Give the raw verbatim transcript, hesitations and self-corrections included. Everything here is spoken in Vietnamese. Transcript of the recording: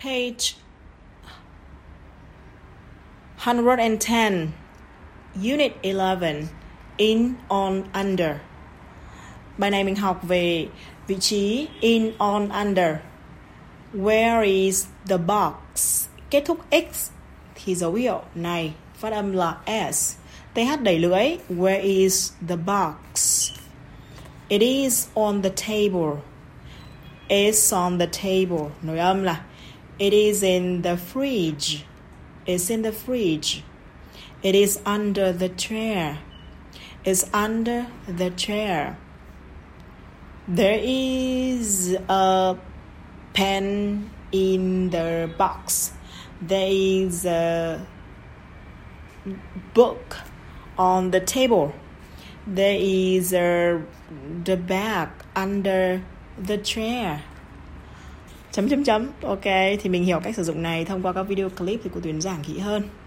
Page one hundred ten, Unit eleven, in, on, under. Bài này mình học về vị trí in, on, under. Where is the box? Kết thúc X thì dấu hiệu này phát âm là S. tê hát đẩy lưỡi. Where is the box? It is on the table. It's on the table. Nối âm là it is in the fridge. It's in the fridge. It is under the chair. It's under the chair. There is a pen in the box. There is a book on the table. There is a the bag under the chair. Chấm chấm chấm. Ok, thì mình hiểu cách sử dụng này thông qua các video clip thì cô Tuyến giảng kỹ hơn.